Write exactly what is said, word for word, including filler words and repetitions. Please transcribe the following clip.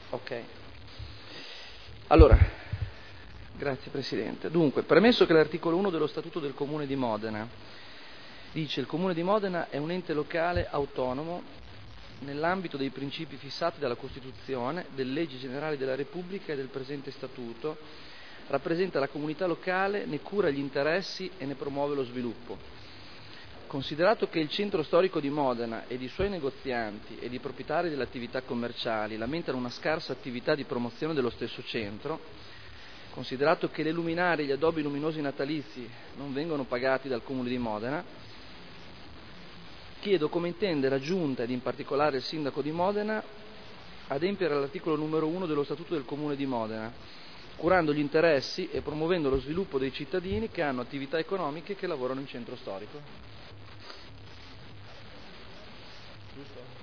Ok. Allora, grazie Presidente. Dunque, premesso che l'articolo uno dello Statuto del Comune di Modena dice: il Comune di Modena è un ente locale autonomo nell'ambito dei principi fissati dalla Costituzione, delle leggi generali della Repubblica e del presente Statuto, rappresenta la comunità locale, ne cura gli interessi e ne promuove lo sviluppo. Considerato che il centro storico di Modena ed i suoi negozianti ed i proprietari delle attività commerciali lamentano una scarsa attività di promozione dello stesso centro, considerato che le luminarie e gli addobbi luminosi natalizi non vengono pagati dal Comune di Modena, chiedo come intende la Giunta ed in particolare il Sindaco di Modena adempiere all'articolo numero uno dello Statuto del Comune di Modena, curando gli interessi e promuovendo lo sviluppo dei cittadini che hanno attività economiche e che lavorano in centro storico. Giusto?